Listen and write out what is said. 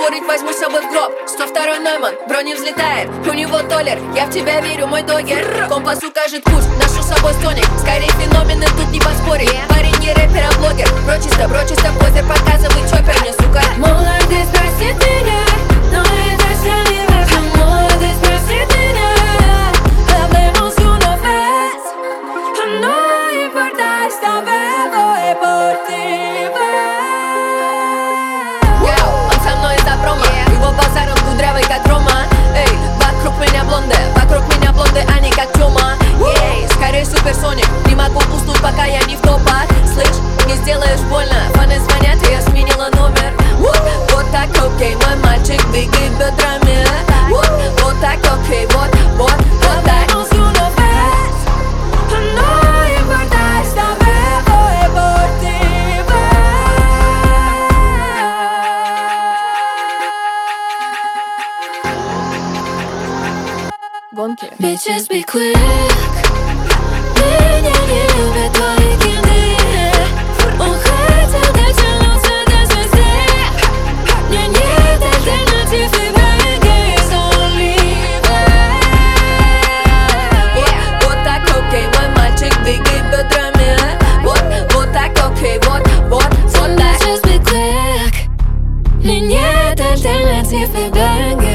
поспорить, возьму с собой в гроб. 102-й Нойман, брони взлетает, у него толлер. Я в тебя верю, мой догер. Компас укажет путь, ношу с собой стоник. Скорее феномены, тут не поспорить. Парень не рэпер, а блогер. Брочисто, позер, показывай чоппер мне, сука. Молодец, просит меня, но это все не важно. Молодец, просит меня, hablemos una vez. No importa, esta vez voy por ti. Он со мной из-за промо, его базар, он кудрявый, как Рома. Эй, вокруг меня блонды, они как Тёма. Ей, скорее суперсоник, не могу уснуть, пока я не в топах. Слышь, не сделаешь больно, фаны звонят, и я сменила номер. Вот так окей, мой мальчик, двигай бедрами. Вот так окей, вот так. Hablemos una vez. No importa, esta vez voy por ti. Гонки. Bitches be quick. Меня не любят твои кенды. Он хотел дотянуться до звезды. Мне нет альтернатив, и бренги is only way. Вот так окей, мой мальчик, двигай бедрами. Вот так окей, вот так. Bitches be quick. Мне нет альтернатив, и бренги